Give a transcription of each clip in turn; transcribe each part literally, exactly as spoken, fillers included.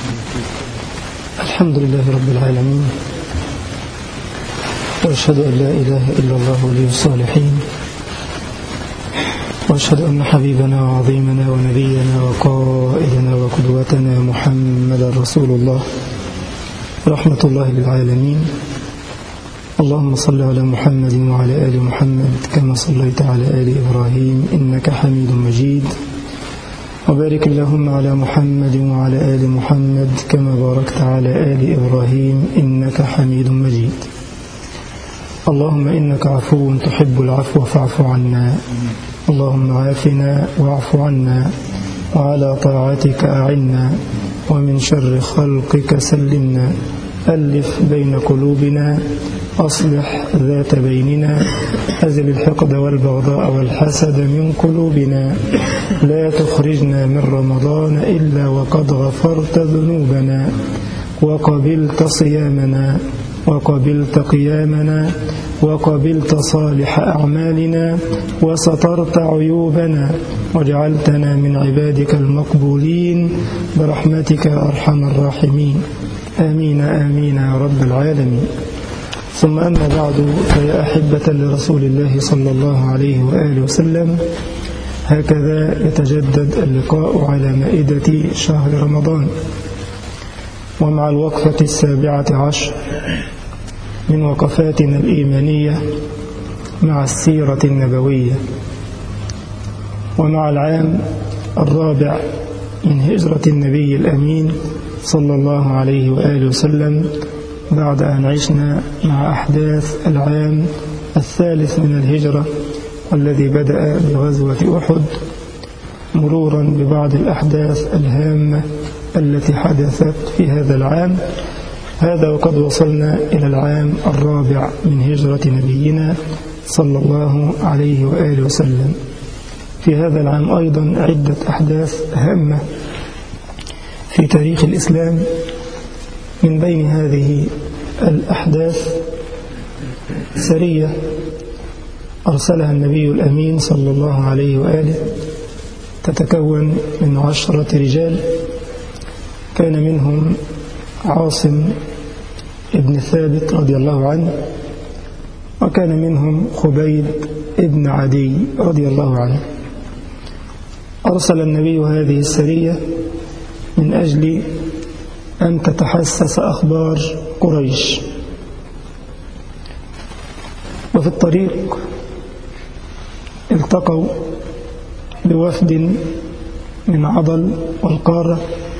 الحمد لله رب العالمين، وأشهد أن لا إله إلا الله ولي الصالحين، وأشهد أن حبيبنا وعظيمنا ونبينا وقائدنا وقدوتنا محمد رسول الله رحمة الله للعالمين. اللهم صل على محمد وعلى آل محمد كما صليت على آل إبراهيم إنك حميد مجيد، وبارك اللهم على محمد وعلى آل محمد كما باركت على آل إبراهيم إنك حميد مجيد. اللهم إنك عفو تحب العفو فاعف عنا، اللهم عافنا واعف عنا، وعلى طاعتك أعنا، ومن شر خلقك سلمنا، ألف بين قلوبنا، أصلح ذات بيننا، أزل الحقد والبغضاء والحسد من قلوبنا، لا تخرجنا من رمضان إلا وقد غفرت ذنوبنا، وقبلت صيامنا، وقبلت قيامنا، وقبلت صالح أعمالنا، وسترت عيوبنا، وجعلتنا من عبادك المقبولين برحمتك يا أرحم الراحمين. آمين آمين يا رب العالمين. ثم أما بعد، فيا أحبة لرسول الله صلى الله عليه وآله وسلم، هكذا يتجدد اللقاء على مائدة شهر رمضان، ومع الوقفة السابعة عشر من وقفاتنا الإيمانية مع السيرة النبوية، ومع العام الرابع من هجرة النبي الأمين صلى الله عليه وآله وسلم، بعد أن عشنا مع أحداث العام الثالث من الهجرة والذي بدأ بغزوة أحد، مرورا ببعض الأحداث الهامة التي حدثت في هذا العام هذا، وقد وصلنا إلى العام الرابع من هجرة نبينا صلى الله عليه وآله وسلم. في هذا العام أيضا عدة أحداث هامة في تاريخ الإسلام. من بين هذه الأحداث سرية أرسلها النبي الأمين صلى الله عليه وآله، تتكون من عشرة رجال، كان منهم عاصم ابن ثابت رضي الله عنه، وكان منهم خبيب ابن عدي رضي الله عنه. أرسل النبي هذه السرية من أجل أن تتحسس أخبار قريش. وفي الطريق التقوا بوفد من عضل والقارة،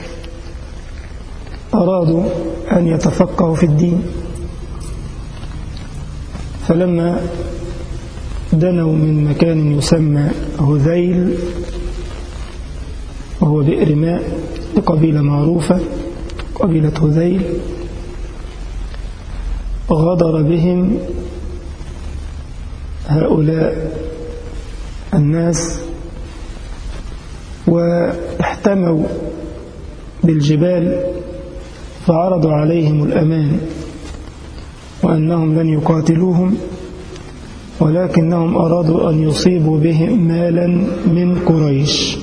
أرادوا أن يتفقهوا في الدين، فلما دنوا من مكان يسمى هذيل وهو بئر ماء لقبيلة معروفة، قبيلة هذيل، غدر بهم هؤلاء الناس واحتموا بالجبال، فعرضوا عليهم الأمان وأنهم لن يقاتلوهم، ولكنهم أرادوا أن يصيبوا بهم مالا من قريش.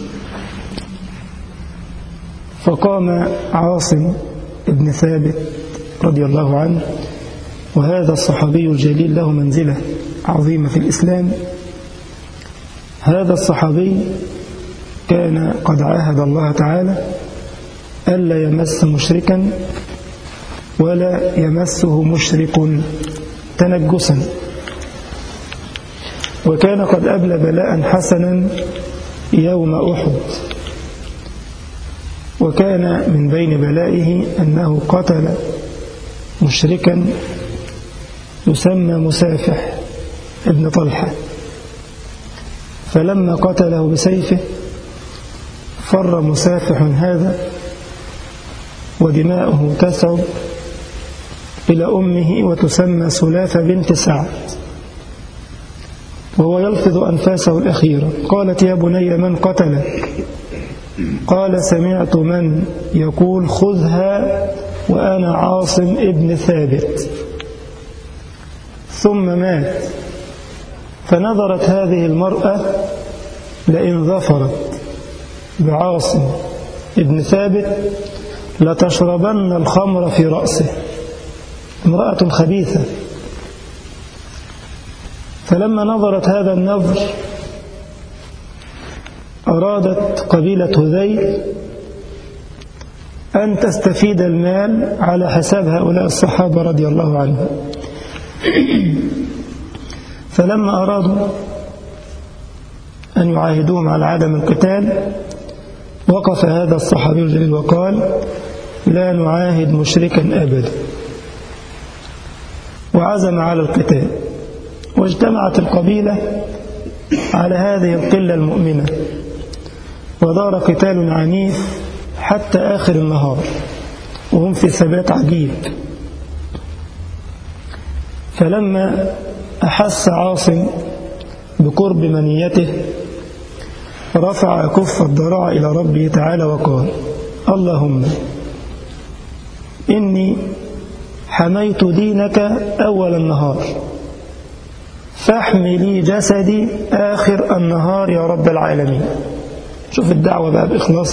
فقام عاصم ابن ثابت رضي الله عنه، وهذا الصحابي الجليل له منزلة عظيمة في الإسلام. هذا الصحابي كان قد عاهد الله تعالى ألا يمس مشركا ولا يمسه مشرك تنجسا، وكان قد أبلى بلاء حسنا يوم أحد. وكان من بين بلائه أنه قتل مشركا يسمى مسافح ابن طلحة، فلما قتله بسيفه فر مسافح هذا ودماؤه تسعب إلى أمه وتسمى سلافة بنت سعد، وهو يلفظ أنفاسه الأخيرة. قالت: يا بني من قتلك؟ قال: سمعت من يقول خذها وأنا عاصم ابن ثابت. ثم مات. فنظرت هذه المرأة لئن ظفرت بعاصم ابن ثابت لتشربن الخمر في رأسه. امرأة خبيثة. فلما نظرت هذا النظر أرادت قبيلة هذيل أن تستفيد المال على حساب هؤلاء الصحابة رضي الله عنهم. فلما أرادوا أن يعاهدوهم على عدم القتال وقف هذا الصحابي الجليل وقال: لا نعاهد مشركا أبدا، وعزم على القتال. واجتمعت القبيلة على هذه القلة المؤمنة، ودار قتال عنيف حتى آخر النهار وهم في ثبات عجيب. فلما أحس عاصم بقرب منيته رفع كف الضراع إلى ربه تعالى وقال: اللهم إني حميت دينك أول النهار، فاحملي جسدي آخر النهار يا رب العالمين. شوف الدعوة بقى بإخلاص.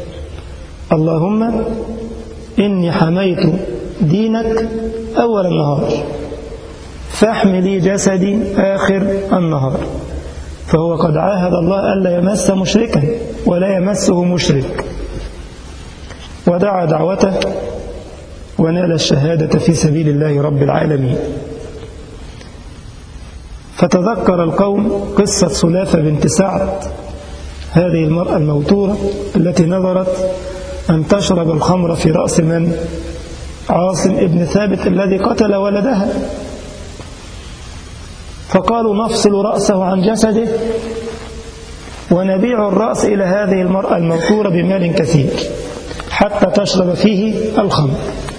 اللهم إني حميت دينك أول النهار، فاحملي جسدي آخر النهار. فهو قد عاهد الله ألا يمس مشركا ولا يمسه مشرك، ودعا دعوته ونال الشهادة في سبيل الله رب العالمين. فتذكر القوم قصة سلافة بنت سعد، هذه المرأة الموتورة التي نظرت أن تشرب الخمر في رأس من؟ عاصم ابن ثابت الذي قتل ولدها. فقالوا: نفصل رأسه عن جسده ونبيع الرأس إلى هذه المرأة الموتورة بمال كثير حتى تشرب فيه الخمر.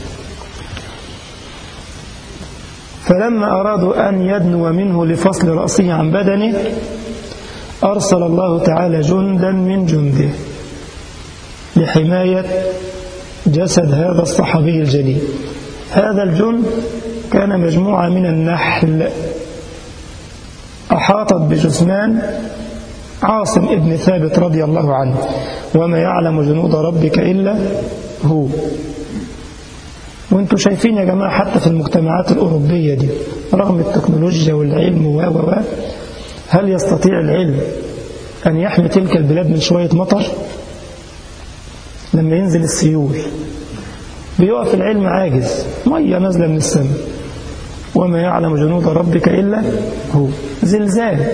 فلما أرادوا أن يدنو منه لفصل رأسه عن بدنه أرسل الله تعالى جندا من جنده لحماية جسد هذا الصحابي الجليل. هذا الجند كان مجموعة من النحل أحاطت بجثمان عاصم ابن ثابت رضي الله عنه، وما يعلم جنود ربك إلا هو. وانتم شايفين يا جماعة حتى في المجتمعات الأوروبية دي رغم التكنولوجيا والعلم و و هل يستطيع العلم أن يحمي تلك البلاد من شوية مطر؟ لما ينزل السيول بيقف العلم عاجز، مية نازلة من السماء، وما يعلم جنود ربك إلا هو. زلزال،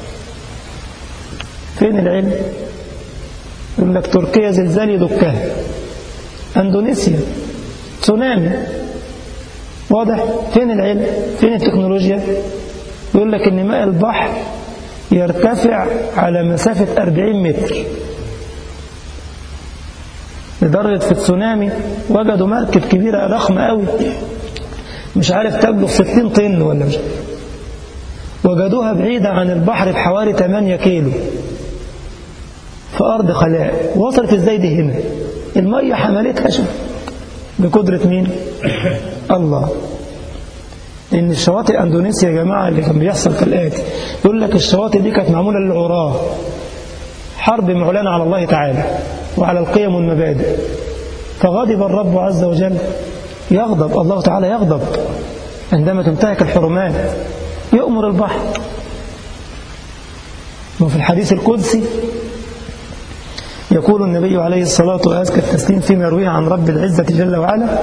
فين العلم؟ يقول لك تركيا زلزال يدكها، اندونيسيا تسونامي، واضح؟ فين العلم؟ فين التكنولوجيا؟ يقول لك ان ماء البحر يرتفع على مسافة أربعين متر، لدرجة في التسونامي وجدوا مركب كبيرة ضخمة قوي مش عارف تبلغ ستين طن ولا مش، وجدوها بعيدة عن البحر بحوالي ثمانية كيلو في أرض خلاء. وصلت ازاي دي هنا؟ المية حملتها شوف بقدرة مين؟ الله. لأن الشواطئ أندونيسيا يا جماعة اللي كان بيحصل كالآتي، يقول لك الشواطئ دي كانت معمولة للعراة، حرب معلنة على الله تعالى وعلى القيم والمبادئ. فغضب الرب عز وجل، يغضب الله تعالى، يغضب عندما تنتهك الحرمات، يؤمر البحر. وفي الحديث القدسي يقول النبي عليه الصلاة وأزكى التسليم فيما يرويه عن رب العزة جل وعلا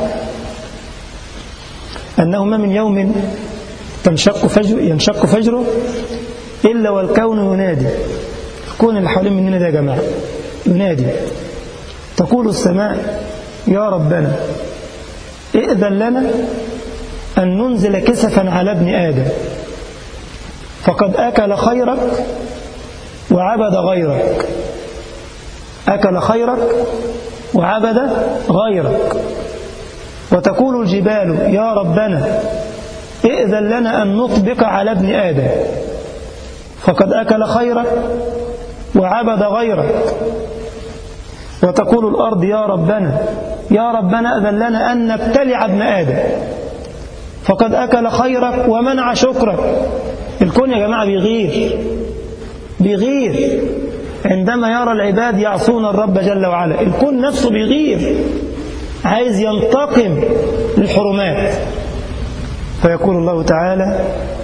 أنه ما من يوم تنشق فجر ينشق فجره إلا والكون ينادي. الكون اللي حوالين مننا ده يا جماعة ينادي، تقول السماء: يا ربنا ائذن لنا أن ننزل كسفا على ابن آدم، فقد أكل خيرك وعبد غيرك. أكل خيرك وعبد غيرك. وتقول الجبال: يا ربنا ائذن لنا أن نطبق على ابن آدم، فقد أكل خيرك وعبد غيرك. وتقول الأرض: يا ربنا يا ربنا أذن لنا أن نبتلع ابن آدم، فقد أكل خيرك ومنع شكرك. الكون يا جماعة بيغير بيغير عندما يرى العباد يعصون الرب جل وعلا. الكون نفسه بيغير عايز ينتقم للحرمات. فيقول الله تعالى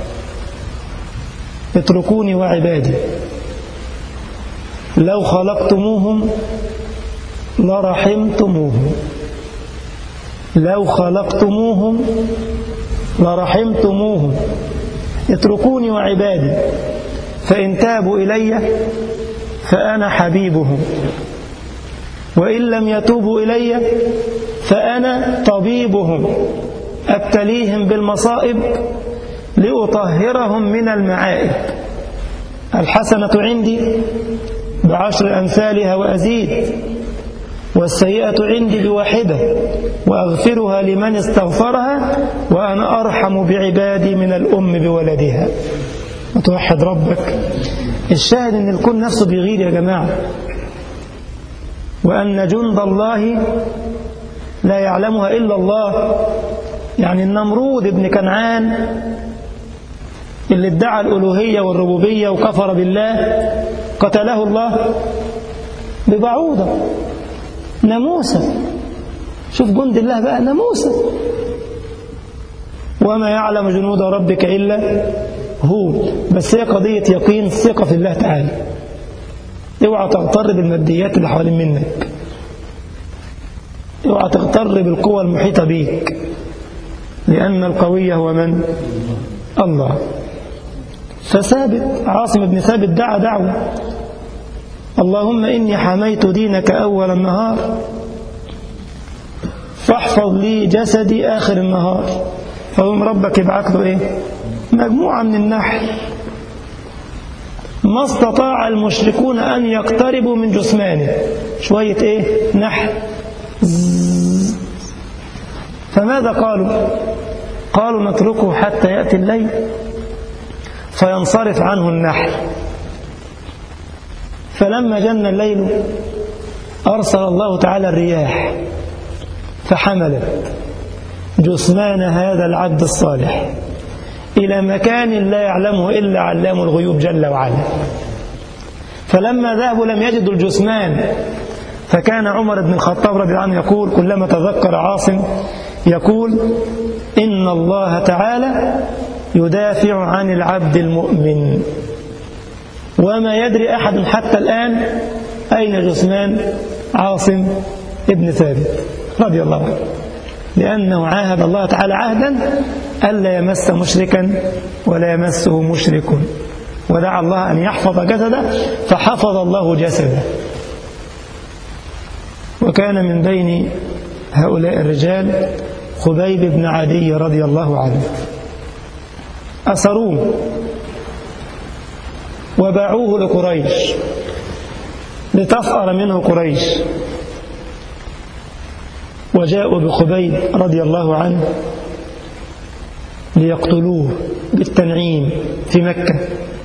اتركوني وعبادي لو خلقتموهم لرحمتموهم لو خلقتموهم لرحمتموهم اتركوني وعبادي فإن تابوا إلي فأنا حبيبهم وإن لم يتوبوا إلي فأنا طبيبهم أبتليهم بالمصائب لأطهرهم من المعائب. الحسنة عندي بعشر أمثالها وأزيد والسيئة عندي بواحدة وأغفرها لمن استغفرها وأنا أرحم بعبادي من الأم بولدها. وتوحد ربك. الشاهد أن الكون نفسه بيغير يا جماعة، وأن جند الله لا يعلمها إلا الله. يعني النمرود ابن كنعان اللي ادعى الألوهية والربوبية وكفر بالله قتله الله ببعوضة، ناموسة. شوف جند الله بقى، ناموسة. وما يعلم جنود ربك إلا هو. بس هي قضية يقين، ثقة في الله تعالى. اوعى تغتر بالماديات اللي حوالين منك، اوعى تغتر بالقوى المحيطة بيك، لأن القوي هو من؟ الله. فثابت عاصم بن ثابت دعا دعوة اللهم إني حميت دينك أول النهار فاحفظ لي جسدي آخر النهار. فهم ربك يبعث له إيه؟ مجموعة من النحل ما استطاع المشركون أن يقتربوا من جثمانه. شوية إيه؟ نحل. فماذا قالوا؟ قالوا نتركه حتى يأتي الليل فينصرف عنه النحل. فلما جن الليل أرسل الله تعالى الرياح فحملت جثمان هذا العبد الصالح إلى مكان لا يعلمه إلا علام الغيوب جل وعلا. فلما ذهبوا لم يجدوا الجثمان، فكان عمر بن الخطاب رضي الله عنه يقول كلما تذكر عاصم يقول إن الله تعالى يدافع عن العبد المؤمن. وما يدري أحد حتى الآن أين جثمان عاصم ابن ثابت رضي الله عنه، لأنه عاهد الله تعالى عهدا ألا يمس مشركا ولا يمسه مشرك، ودعا الله أن يحفظ جسده فحفظ الله جسده. وكان من بين هؤلاء الرجال خبيب بن عدي رضي الله عنه. أسروه وباعوه لقريش لتفأر منه قريش، وجاءوا بخبيب رضي الله عنه ليقتلوه بالتنعيم في مكة.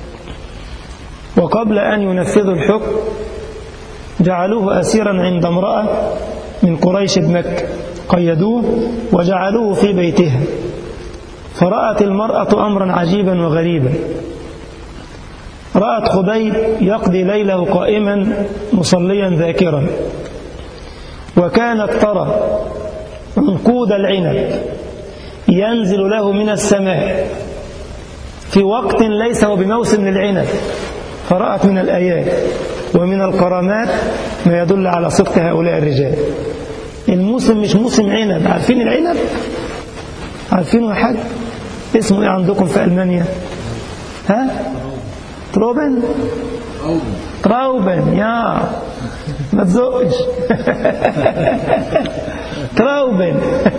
وقبل أن ينفذوا الحكم جعلوه أسيرا عند امرأة من قريش بمكة، قيدوه وجعلوه في بيتها. فرأت المرأة أمرا عجيبا وغريبا. رأت خبيب يقضي ليله قائما مصليا ذاكرا، وكانت ترى عنقود العنب ينزل له من السماء في وقت ليس هو بموسم للعنب. فرأت من الآيات ومن الكرامات ما يدل على صدق هؤلاء الرجال. الموسم مش موسم عنب. عارفين العنب؟ عارفينه يا حاج؟ اسمه ايه عندكم في ألمانيا؟ ها؟ تروبن؟ تراوبن. يا ما تزقش. تراوبن.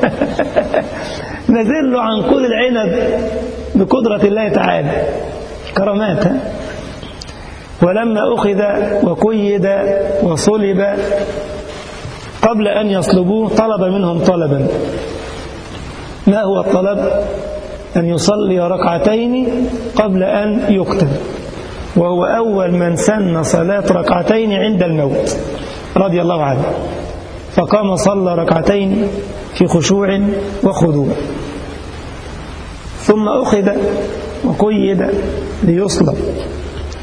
نزل له عنقود العنب بقدرة الله تعالى، كرامات. ها؟ ولما أخذ وقيد وصلب قبل أن يصلبوه طلب منهم طلبا. ما هو الطلب؟ أن يصلي ركعتين قبل أن يقتل، وهو أول من سن صلاة ركعتين عند الموت رضي الله عنه. فقام صلى ركعتين في خشوع وخضوع، ثم أخذ وقيد ليصلب.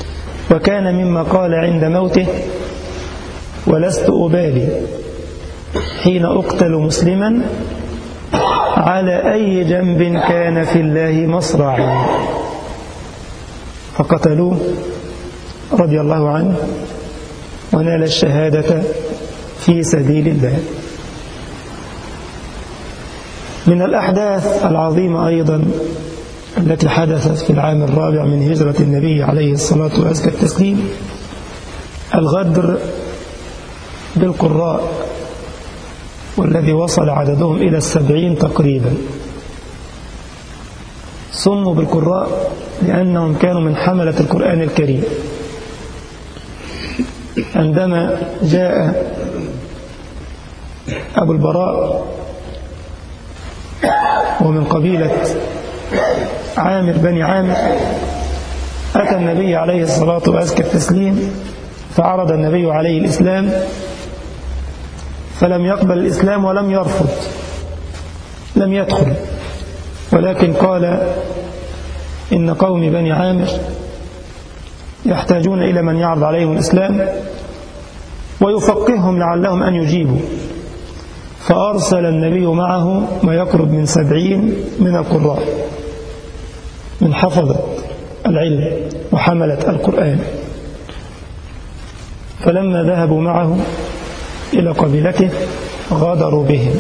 وكان مما قال عند موته: ولست أبالي حين أقتل مسلما على أي جنب كان في الله مصرعي، فقتلوه رضي الله عنه ونال الشهادة في سبيل الله. من الأحداث العظيمة أيضا التي حدثت في العام الرابع من هجرة النبي عليه الصلاة وأزكى التسليم الغدر بالقراء، والذي وصل عددهم إلى السبعين تقريبا. سموا بالقراء لأنهم كانوا من حملة القرآن الكريم. عندما جاء أبو البراء ومن قبيلة عامر بني عامر أتى النبي عليه الصلاة وأزكى التسليم، فعرض النبي عليه الإسلام، فلم يقبل الإسلام ولم يرفض، لم يدخل، ولكن قال إن قوم بني عامر يحتاجون إلى من يعرض عليهم الإسلام ويفقههم لعلهم أن يجيبوا. فأرسل النبي معه ما يقرب من سبعين من القراء، من حفظة العلم وحملة القرآن. فلما ذهبوا معه إلى قبيلته غادروا بهم،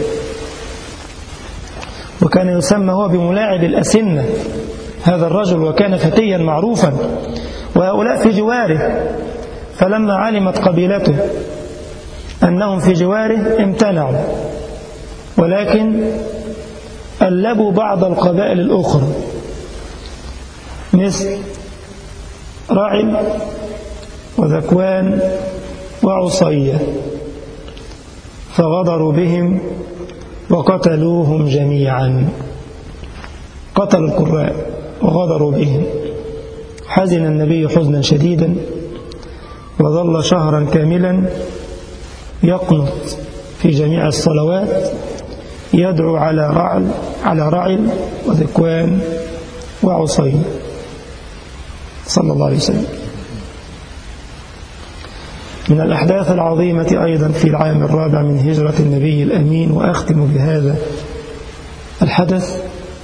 وكان يسمى هو بملاعب الأسنة هذا الرجل، وكان فتيا معروفا وهؤلاء في جواره. فلما علمت قبيلته أنهم في جواره امتنعوا، ولكن ألبوا بعض القبائل الأخرى مثل رعل وذكوان وعصية، فغدروا بهم وقتلوهم جميعا. قتلوا القراء وغدروا بهم. حزن النبي حزنا شديدا، وظل شهرا كاملا يقنط في جميع الصلوات يدعو على رعل على رعل وذكوان وعصي صلى الله عليه وسلم. من الأحداث العظيمة أيضا في العام الرابع من هجرة النبي الأمين، وأختم بهذا الحدث،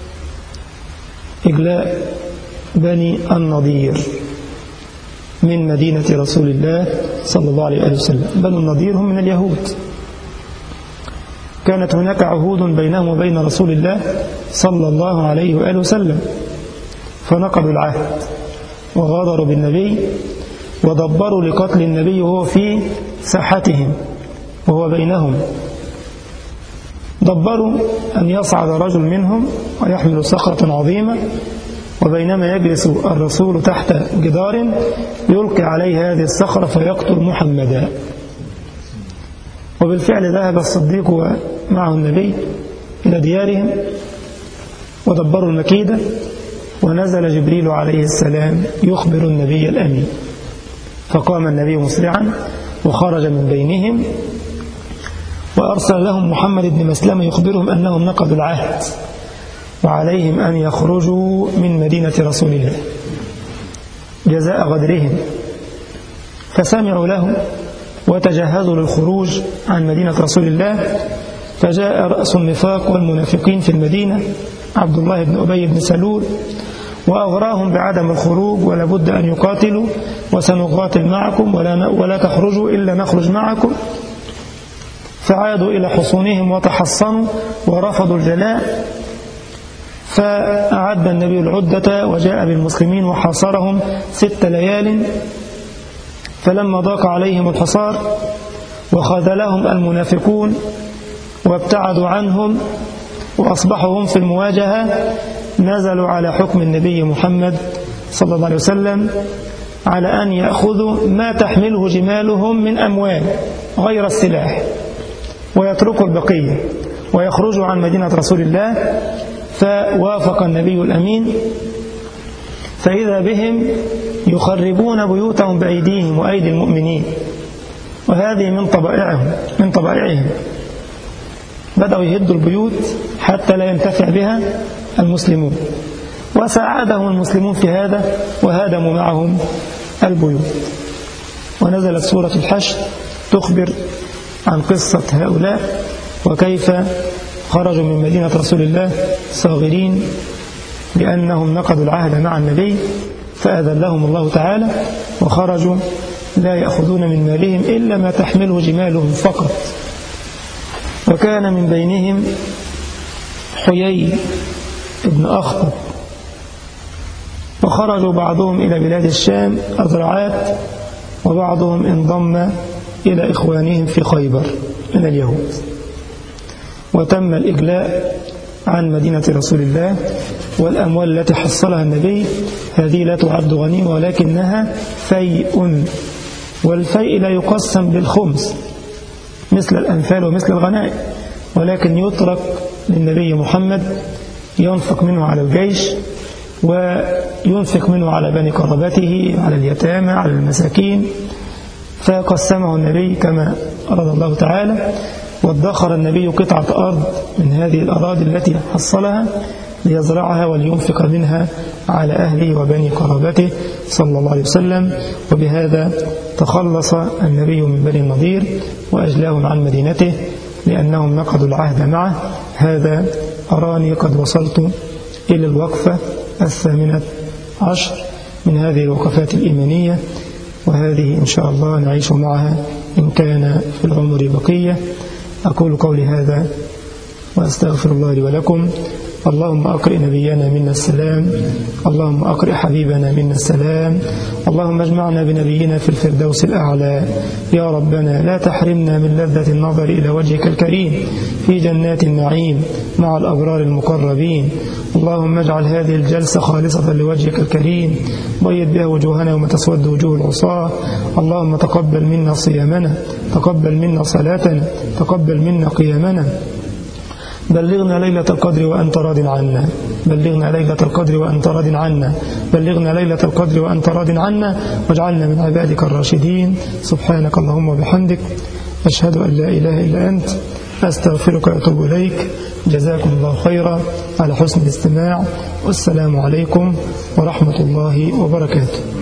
إجلاء بني النضير من مدينة رسول الله صلى الله عليه وسلم. بنو النضير هم من اليهود، كانت هناك عهود بينهم وبين رسول الله صلى الله عليه وآله وسلم، فنقضوا العهد وغادروا بالنبي ودبروا لقتل النبي وهو في ساحتهم وهو بينهم. دبروا أن يصعد رجل منهم ويحمل صخرة عظيمة، وبينما يجلس الرسول تحت جدار يلقي عليه هذه الصخرة فيقتل محمدا. وبالفعل ذهب الصديق ومعه النبي إلى ديارهم ودبروا المكيدة، ونزل جبريل عليه السلام يخبر النبي الأمين، فقام النبي مسرعا وخرج من بينهم، وأرسل لهم محمد بن مسلمة يخبرهم أنهم نقضوا العهد وعليهم أن يخرجوا من مدينة رسول الله جزاء غدرهم. فسمعوا له وتجهزوا للخروج عن مدينة رسول الله. فجاء رأس النفاق والمنافقين في المدينة عبد الله بن أبي بن سلول، وأغراهم بعدم الخروج ولا بد أن يقاتلوا، وسنقاتل معكم ولا, ولا تخرجوا إلا نخرج معكم. فعادوا إلى حصونهم وتحصنوا ورفضوا الجلاء. فأعد النبي العدة وجاء بالمسلمين وحاصرهم ست ليال. فلما ضاق عليهم الحصار وخذلهم المنافقون وابتعدوا عنهم وأصبحوا هم في المواجهة، نزلوا على حكم النبي محمد صلى الله عليه وسلم على أن يأخذوا ما تحمله جمالهم من أموال غير السلاح ويتركوا البقية ويخرجوا عن مدينة رسول الله. فوافق النبي الأمين، فإذا بهم يخربون بيوتهم بأيديهم وأيدي المؤمنين، وهذه من طبائعهم من طبائعهم بدأوا يهدوا البيوت حتى لا ينتفع بها المسلمون، وساعدهم المسلمون في هذا وهدموا معهم البيوت. ونزلت سورة الحشر تخبر عن قصة هؤلاء وكيف خرجوا من مدينة رسول الله صاغرين لأنهم نقضوا العهد مع النبي فأذلهم الله تعالى وخرجوا لا يأخذون من مالهم إلا ما تحمله جمالهم فقط. وكان من بينهم حيي ابن أخطب، وخرجوا بعضهم إلى بلاد الشام أذرعات، وبعضهم انضم إلى إخوانهم في خيبر من اليهود. وتم الإجلاء عن مدينة رسول الله، والأموال التي حصلها النبي هذه لا تعد غنيمة ولكنها فيء، والفيء لا يقسم بالخمس مثل الأنفال ومثل الغنائم، ولكن يترك للنبي محمد ينفق منه على الجيش وينفق منه على بني قرابته، على اليتامى، على المساكين، فقسمه النبي كما أراد الله تعالى. وادخر النبي قطعة أرض من هذه الأراضي التي حصلها ليزرعها ولينفق منها على أهله وبني قرابته صلى الله عليه وسلم. وبهذا تخلص النبي من بني النضير وأجلاهم عن مدينته لأنهم نقضوا العهد معه. هذا أراني قد وصلت إلى الوقفة الثامنة عشر من هذه الوقفات الإيمانية، وهذه إن شاء الله نعيش معها إن كان في العمر بقية. أقول قولي هذا وأستغفر الله لي ولكم. اللهم أقرئ نبينا منا السلام، اللهم أقرئ حبيبنا منا السلام، اللهم اجمعنا بنبينا في الفردوس الأعلى. يا ربنا لا تحرمنا من لذة النظر إلى وجهك الكريم في جنات النعيم مع الأبرار المقربين. اللهم اجعل هذه الجلسة خالصة لوجهك الكريم، بيض بها وجوهنا وما تسود وجوه العصاة. اللهم تقبل منا صيامنا، تقبل منا صلاتنا، تقبل منا قيامنا. بلغنا ليلة القدر وأنت راض عنا، بلغنا ليلة القدر وأنت راض عنا، بلغنا ليلة القدر وأنت راض عنا، واجعلنا من عبادك الراشدين. سبحانك اللهم وبحمدك، أشهد أن لا إله إلا أنت، أستغفرك وأتوب إليك. جزاكم الله خيرا على حسن الاستماع، والسلام عليكم ورحمة الله وبركاته.